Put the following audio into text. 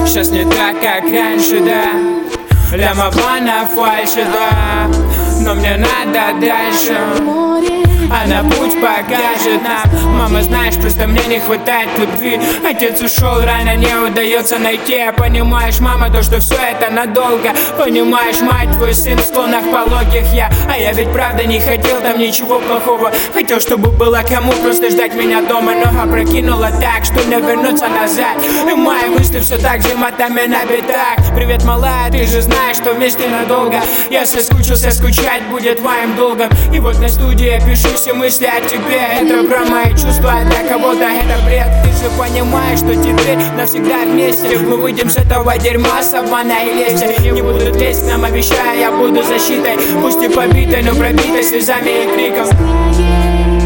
Сейчас не так, как раньше, да. Лямована фальши, да. Но мне надо дальше. Она путь покажет нам. Мама, знаешь, просто мне не хватает любви. Отец ушел рано, не удается найти. Понимаешь, мама, то, что все это надолго. Понимаешь, мать, твой сын в склонах пологих я. А я ведь правда не хотел там ничего плохого. Хотел, чтобы было кому просто ждать меня дома. Но опрокинула так, что не вернуться назад. И мои мысли все так же мотами на бедах. Привет, малая, ты же знаешь, что вместе надолго. Я соскучился, скучать будет моим долгом. И вот на студии я пишу все мысли о тебе. Это про мои чувства, для кого-то это бред. Ты же понимаешь, что теперь навсегда вместе. Мы выйдем с этого дерьма, с обмана и лести. Не будут лезть к нам, обещаю, я буду защитой. Пусть и побитой, но пробитой слезами и криком.